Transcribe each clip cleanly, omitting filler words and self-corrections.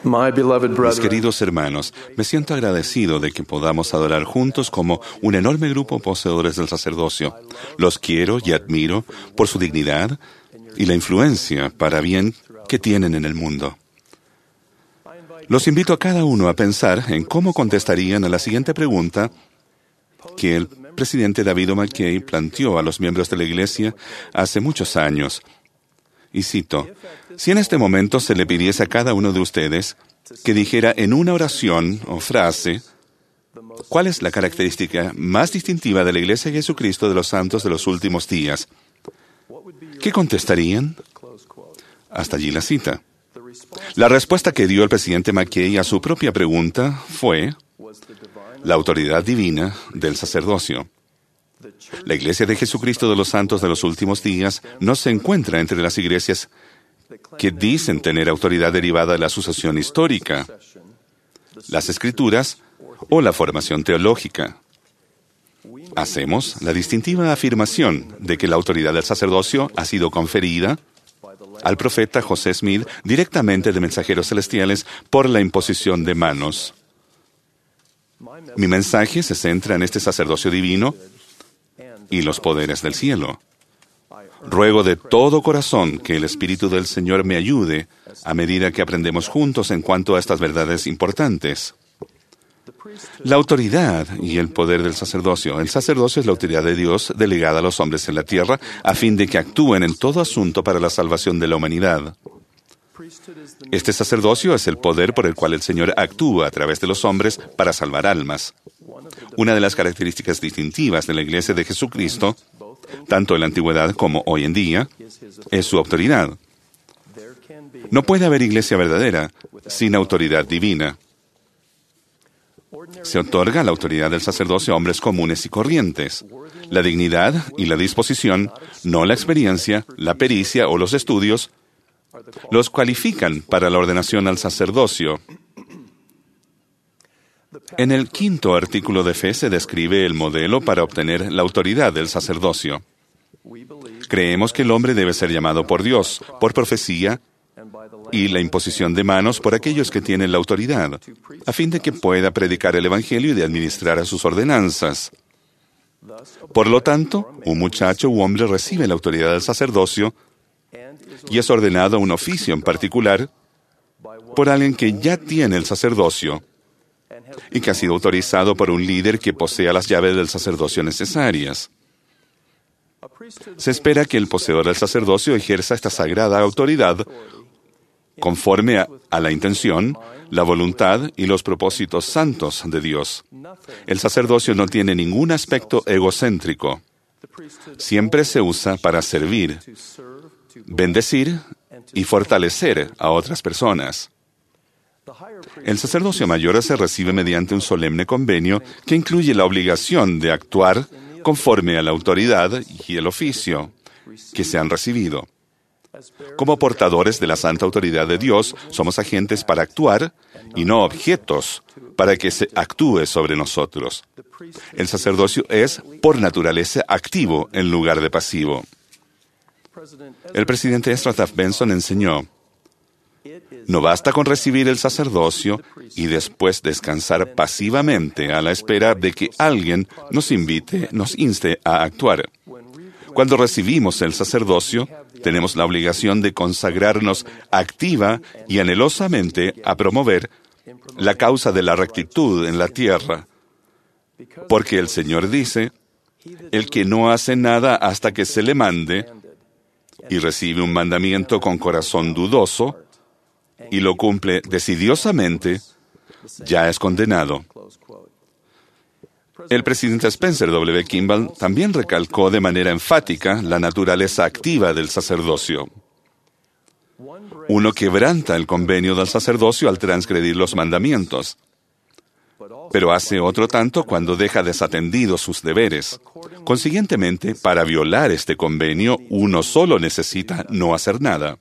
Mis queridos hermanos, me siento agradecido de que podamos adorar juntos como un enorme grupo poseedores del sacerdocio. Los quiero y admiro por su dignidad y la influencia para bien que tienen en el mundo. Los invito a cada uno a pensar en cómo contestarían a la siguiente pregunta que el presidente David O. McKay planteó a los miembros de la Iglesia hace muchos años. Y cito: si en este momento se le pidiese a cada uno de ustedes que dijera en una oración o frase cuál es la característica más distintiva de la Iglesia de Jesucristo de los Santos de los últimos días, ¿qué contestarían? Hasta allí la cita. La respuesta que dio el presidente McKay a su propia pregunta fue la autoridad divina del sacerdocio. La Iglesia de Jesucristo de los Santos de los últimos días no se encuentra entre las iglesias que dicen tener autoridad derivada de la sucesión histórica, las Escrituras o la formación teológica. Hacemos la distintiva afirmación de que la autoridad del sacerdocio ha sido conferida al profeta José Smith directamente de mensajeros celestiales por la imposición de manos. Mi mensaje se centra en este sacerdocio divino y los poderes del cielo. Ruego de todo corazón que el Espíritu del Señor me ayude a medida que aprendemos juntos en cuanto a estas verdades importantes. La autoridad y el poder del sacerdocio. El sacerdocio es la autoridad de Dios delegada a los hombres en la tierra a fin de que actúen en todo asunto para la salvación de la humanidad. Este sacerdocio es el poder por el cual el Señor actúa a través de los hombres para salvar almas. Una de las características distintivas de la Iglesia de Jesucristo, tanto en la antigüedad como hoy en día, es su autoridad. No puede haber iglesia verdadera sin autoridad divina. Se otorga la autoridad del sacerdocio a hombres comunes y corrientes. La dignidad y la disposición, no la experiencia, la pericia o los estudios, los cualifican para la ordenación al sacerdocio. En el 5º artículo de fe se describe el modelo para obtener la autoridad del sacerdocio. Creemos que el hombre debe ser llamado por Dios, por profecía y la imposición de manos por aquellos que tienen la autoridad, a fin de que pueda predicar el Evangelio y de administrar a sus ordenanzas. Por lo tanto, un muchacho u hombre recibe la autoridad del sacerdocio y es ordenado a un oficio en particular por alguien que ya tiene el sacerdocio y que ha sido autorizado por un líder que posea las llaves del sacerdocio necesarias. Se espera que el poseedor del sacerdocio ejerza esta sagrada autoridad conforme a la intención, la voluntad y los propósitos santos de Dios. El sacerdocio no tiene ningún aspecto egocéntrico. Siempre se usa para servir, bendecir y fortalecer a otras personas. El sacerdocio mayor se recibe mediante un solemne convenio que incluye la obligación de actuar conforme a la autoridad y el oficio que se han recibido. Como portadores de la santa autoridad de Dios, somos agentes para actuar y no objetos para que se actúe sobre nosotros. El sacerdocio es, por naturaleza, activo en lugar de pasivo. El presidente Ezra Taft Benson enseñó: no basta con recibir el sacerdocio y después descansar pasivamente a la espera de que alguien nos inste a actuar. Cuando recibimos el sacerdocio, tenemos la obligación de consagrarnos activa y anhelosamente a promover la causa de la rectitud en la tierra. Porque el Señor dice: el que no hace nada hasta que se le mande y recibe un mandamiento con corazón dudoso y lo cumple decidiosamente, ya es condenado. El presidente Spencer W. Kimball también recalcó de manera enfática la naturaleza activa del sacerdocio. Uno quebranta el convenio del sacerdocio al transgredir los mandamientos, pero hace otro tanto cuando deja desatendidos sus deberes. Consiguientemente, para violar este convenio, uno solo necesita no hacer nada.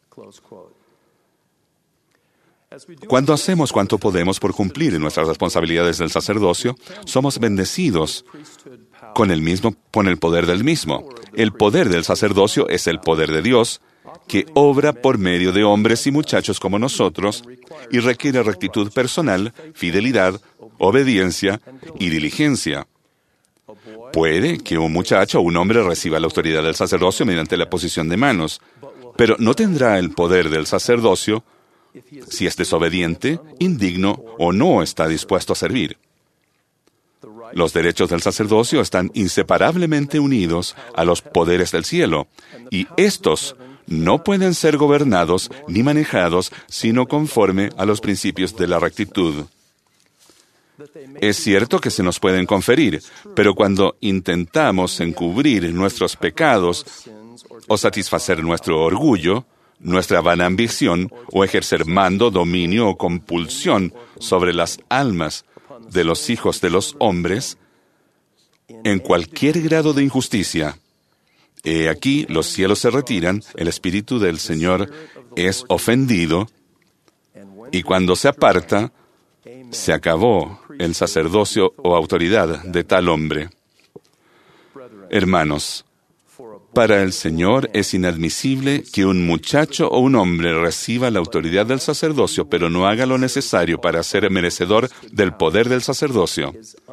Cuando hacemos cuanto podemos por cumplir nuestras responsabilidades del sacerdocio, somos bendecidos con el poder del mismo. El poder del sacerdocio es el poder de Dios que obra por medio de hombres y muchachos como nosotros y requiere rectitud personal, fidelidad, obediencia y diligencia. Puede que un muchacho o un hombre reciba la autoridad del sacerdocio mediante la posición de manos, pero no tendrá el poder del sacerdocio si es desobediente, indigno o no está dispuesto a servir. Los derechos del sacerdocio están inseparablemente unidos a los poderes del cielo, y estos no pueden ser gobernados ni manejados sino conforme a los principios de la rectitud. Es cierto que se nos pueden conferir, pero cuando intentamos encubrir nuestros pecados o satisfacer nuestro orgullo, nuestra vana ambición o ejercer mando, dominio o compulsión sobre las almas de los hijos de los hombres, en cualquier grado de injusticia, he aquí los cielos se retiran, el Espíritu del Señor es ofendido, y cuando se aparta, se acabó el sacerdocio o autoridad de tal hombre. Hermanos, para el Señor es inadmisible que un muchacho o un hombre reciba la autoridad del sacerdocio, pero no haga lo necesario para ser merecedor del poder del sacerdocio.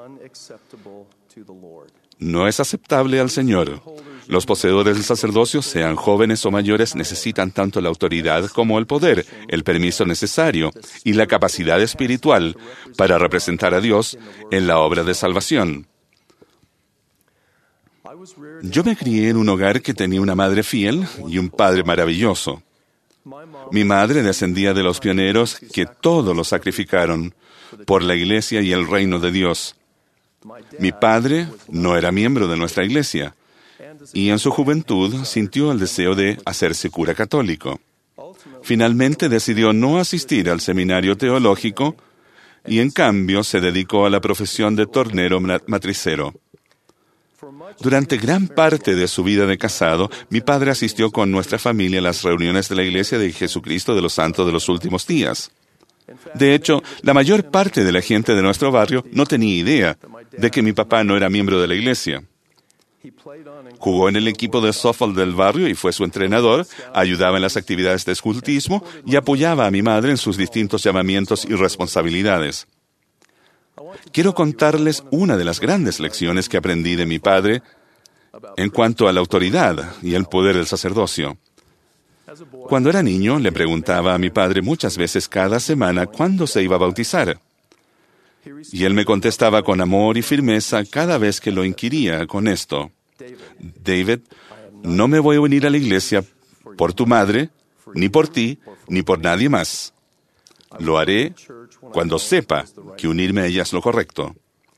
No es aceptable al Señor. Los poseedores del sacerdocio, sean jóvenes o mayores, necesitan tanto la autoridad como el poder, el permiso necesario y la capacidad espiritual para representar a Dios en la obra de salvación. Yo me crié en un hogar que tenía una madre fiel y un padre maravilloso. Mi madre descendía de los pioneros que todo lo sacrificaron por la iglesia y el reino de Dios. Mi padre no era miembro de nuestra iglesia y en su juventud sintió el deseo de hacerse cura católico. Finalmente decidió no asistir al seminario teológico y en cambio se dedicó a la profesión de tornero matricero. Durante gran parte de su vida de casado, mi padre asistió con nuestra familia a las reuniones de la Iglesia de Jesucristo de los Santos de los Últimos Días. De hecho, la mayor parte de la gente de nuestro barrio no tenía idea de que mi papá no era miembro de la iglesia. Jugó en el equipo de softball del barrio y fue su entrenador, ayudaba en las actividades de escultismo y apoyaba a mi madre en sus distintos llamamientos y responsabilidades. Quiero contarles una de las grandes lecciones que aprendí de mi padre en cuanto a la autoridad y el poder del sacerdocio. Cuando era niño, le preguntaba a mi padre muchas veces cada semana cuándo se iba a bautizar. Y él me contestaba con amor y firmeza cada vez que lo inquiría con esto: David, no me voy a unir a la iglesia por tu madre, ni por ti, ni por nadie más. Lo haré cuando sepa que unirme a ella es lo correcto.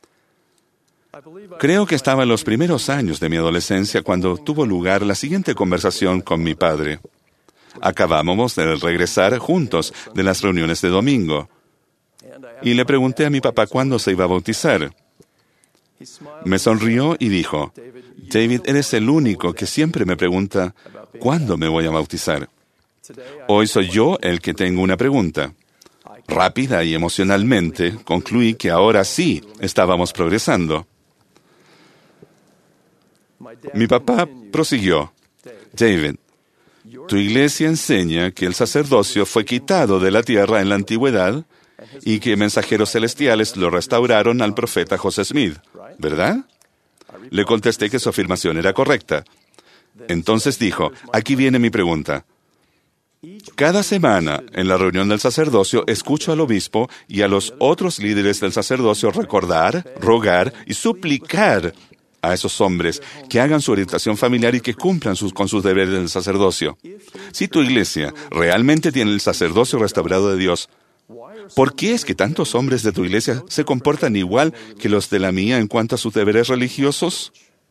Creo que estaba en los primeros años de mi adolescencia cuando tuvo lugar la siguiente conversación con mi padre. Acabábamos de regresar juntos de las reuniones de domingo. Y le pregunté a mi papá cuándo se iba a bautizar. Me sonrió y dijo: David, eres el único que siempre me pregunta cuándo me voy a bautizar. Hoy soy yo el que tengo una pregunta. Rápida y emocionalmente, concluí que ahora sí estábamos progresando. Mi papá prosiguió: David, tu iglesia enseña que el sacerdocio fue quitado de la tierra en la antigüedad y que mensajeros celestiales lo restauraron al profeta José Smith, ¿verdad? Le contesté que su afirmación era correcta. Entonces dijo: aquí viene mi pregunta. Cada semana, en la reunión del sacerdocio, escucho al obispo y a los otros líderes del sacerdocio recordar, rogar y suplicar a esos hombres que hagan su orientación familiar y que cumplan con sus deberes del sacerdocio. Si tu iglesia realmente tiene el sacerdocio restaurado de Dios, ¿por qué es que tantos hombres de tu iglesia se comportan igual que los de la mía en cuanto a sus deberes religiosos?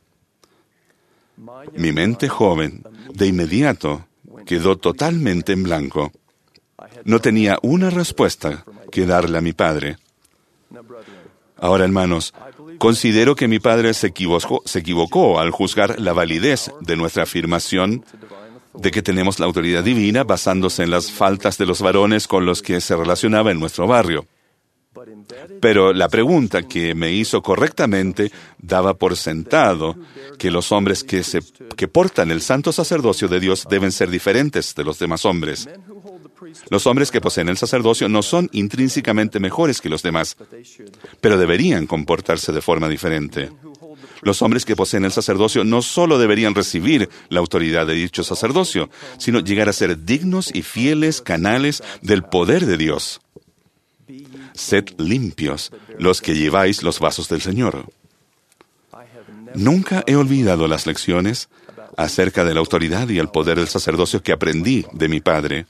Mi mente joven, de inmediato, quedó totalmente en blanco. No tenía una respuesta que darle a mi padre. Ahora, hermanos, considero que mi padre se equivocó al juzgar la validez de nuestra afirmación de que tenemos la autoridad divina basándose en las faltas de los varones con los que se relacionaba en nuestro barrio. Pero la pregunta que me hizo correctamente daba por sentado que los hombres que portan el santo sacerdocio de Dios deben ser diferentes de los demás hombres. Los hombres que poseen el sacerdocio no son intrínsecamente mejores que los demás, pero deberían comportarse de forma diferente. Los hombres que poseen el sacerdocio no solo deberían recibir la autoridad de dicho sacerdocio, sino llegar a ser dignos y fieles canales del poder de Dios. Sed limpios los que lleváis los vasos del Señor. Nunca he olvidado las lecciones acerca de la autoridad y el poder del sacerdocio que aprendí de mi padre.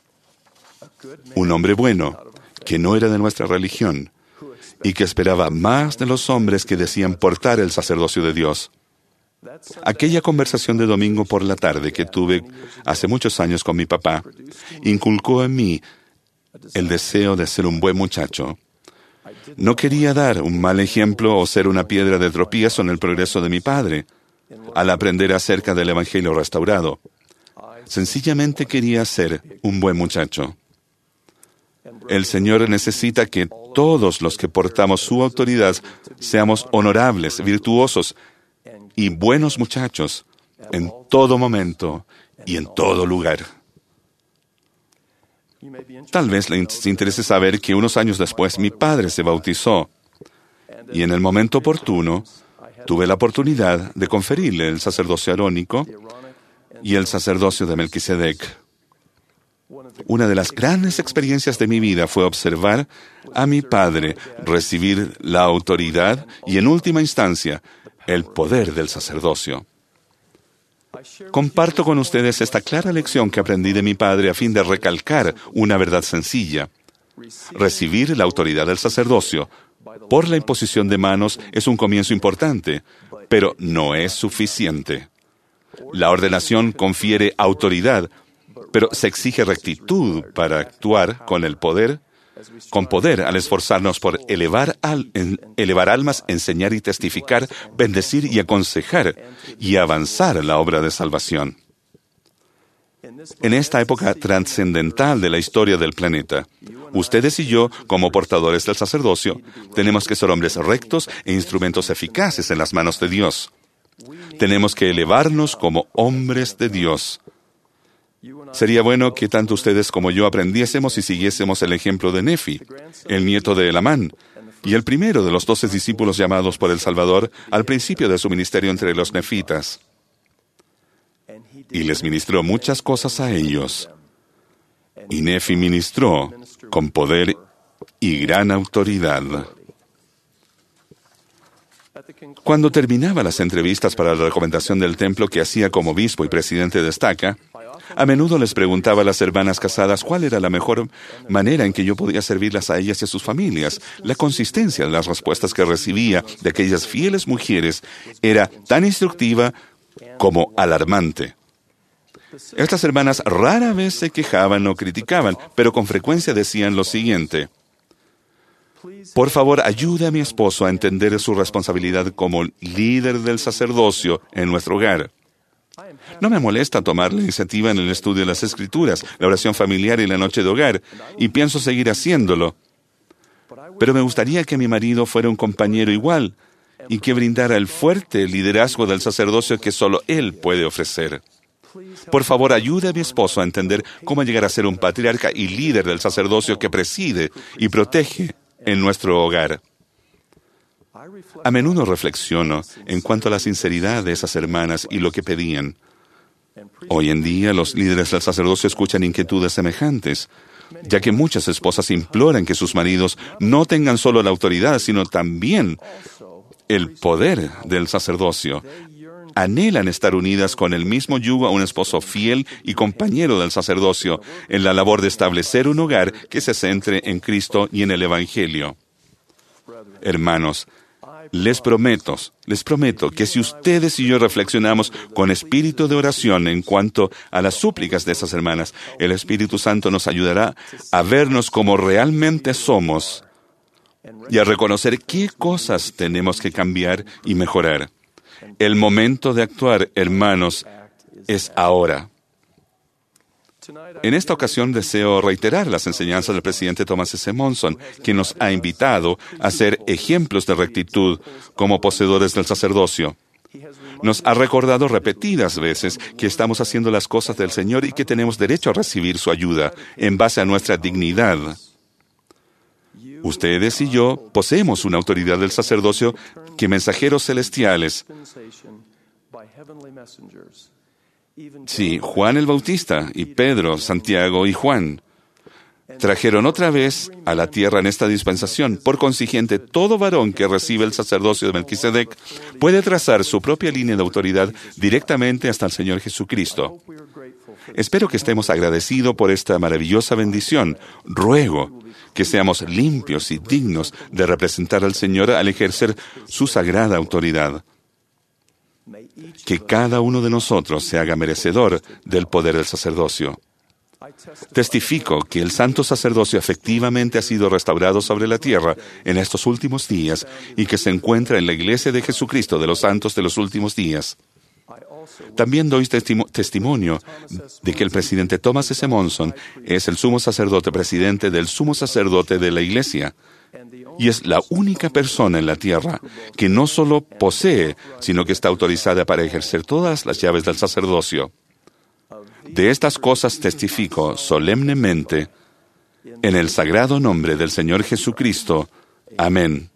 Un hombre bueno, que no era de nuestra religión, y que esperaba más de los hombres que decían portar el sacerdocio de Dios. Aquella conversación de domingo por la tarde que tuve hace muchos años con mi papá, inculcó en mí el deseo de ser un buen muchacho. No quería dar un mal ejemplo o ser una piedra de tropiezo en el progreso de mi padre, al aprender acerca del Evangelio restaurado. Sencillamente quería ser un buen muchacho. El Señor necesita que todos los que portamos su autoridad seamos honorables, virtuosos y buenos muchachos en todo momento y en todo lugar. Tal vez les interese saber que unos años después mi padre se bautizó y en el momento oportuno tuve la oportunidad de conferirle el sacerdocio arónico y el sacerdocio de Melquisedec. Una de las grandes experiencias de mi vida fue observar a mi padre recibir la autoridad y, en última instancia, el poder del sacerdocio. Comparto con ustedes esta clara lección que aprendí de mi padre a fin de recalcar una verdad sencilla. Recibir la autoridad del sacerdocio por la imposición de manos es un comienzo importante, pero no es suficiente. La ordenación confiere autoridad, pero se exige rectitud para actuar con poder al esforzarnos por elevar almas, enseñar y testificar, bendecir y aconsejar y avanzar la obra de salvación. En esta época trascendental de la historia del planeta, ustedes y yo, como portadores del sacerdocio, tenemos que ser hombres rectos e instrumentos eficaces en las manos de Dios. Tenemos que elevarnos como hombres de Dios. Sería bueno que tanto ustedes como yo aprendiésemos y siguiésemos el ejemplo de Nefi, el nieto de Elamán, y el primero de los 12 discípulos llamados por el Salvador al principio de su ministerio entre los nefitas. Y les ministró muchas cosas a ellos. Y Nefi ministró con poder y gran autoridad. Cuando terminaba las entrevistas para la recomendación del templo que hacía como obispo y presidente de Estaca, a menudo les preguntaba a las hermanas casadas cuál era la mejor manera en que yo podía servirlas a ellas y a sus familias. La consistencia de las respuestas que recibía de aquellas fieles mujeres era tan instructiva como alarmante. Estas hermanas rara vez se quejaban o criticaban, pero con frecuencia decían lo siguiente: por favor, ayude a mi esposo a entender su responsabilidad como líder del sacerdocio en nuestro hogar. No me molesta tomar la iniciativa en el estudio de las Escrituras, la oración familiar y la noche de hogar, y pienso seguir haciéndolo. Pero me gustaría que mi marido fuera un compañero igual y que brindara el fuerte liderazgo del sacerdocio que solo él puede ofrecer. Por favor, ayude a mi esposo a entender cómo llegar a ser un patriarca y líder del sacerdocio que preside y protege en nuestro hogar. A menudo reflexiono en cuanto a la sinceridad de esas hermanas y lo que pedían. Hoy en día, los líderes del sacerdocio escuchan inquietudes semejantes, ya que muchas esposas imploran que sus maridos no tengan solo la autoridad, sino también el poder del sacerdocio. Anhelan estar unidas con el mismo yugo a un esposo fiel y compañero del sacerdocio en la labor de establecer un hogar que se centre en Cristo y en el Evangelio. Hermanos, les prometo que si ustedes y yo reflexionamos con espíritu de oración en cuanto a las súplicas de esas hermanas, el Espíritu Santo nos ayudará a vernos como realmente somos y a reconocer qué cosas tenemos que cambiar y mejorar. El momento de actuar, hermanos, es ahora. En esta ocasión deseo reiterar las enseñanzas del presidente Thomas S. Monson, quien nos ha invitado a ser ejemplos de rectitud como poseedores del sacerdocio. Nos ha recordado repetidas veces que estamos haciendo las cosas del Señor y que tenemos derecho a recibir su ayuda en base a nuestra dignidad. Ustedes y yo poseemos una autoridad del sacerdocio que mensajeros celestiales, sí, Juan el Bautista y Pedro, Santiago y Juan, trajeron otra vez a la tierra en esta dispensación. Por consiguiente, todo varón que recibe el sacerdocio de Melquisedec puede trazar su propia línea de autoridad directamente hasta el Señor Jesucristo. Espero que estemos agradecidos por esta maravillosa bendición. Ruego que seamos limpios y dignos de representar al Señor al ejercer su sagrada autoridad. Que cada uno de nosotros se haga merecedor del poder del sacerdocio. Testifico que el santo sacerdocio efectivamente ha sido restaurado sobre la tierra en estos últimos días y que se encuentra en la Iglesia de Jesucristo de los Santos de los Últimos Días. También doy testimonio de que el presidente Thomas S. Monson es el sumo sacerdote presidente del sumo sacerdote de la Iglesia y es la única persona en la tierra que no solo posee, sino que está autorizada para ejercer todas las llaves del sacerdocio. De estas cosas testifico solemnemente en el sagrado nombre del Señor Jesucristo. Amén.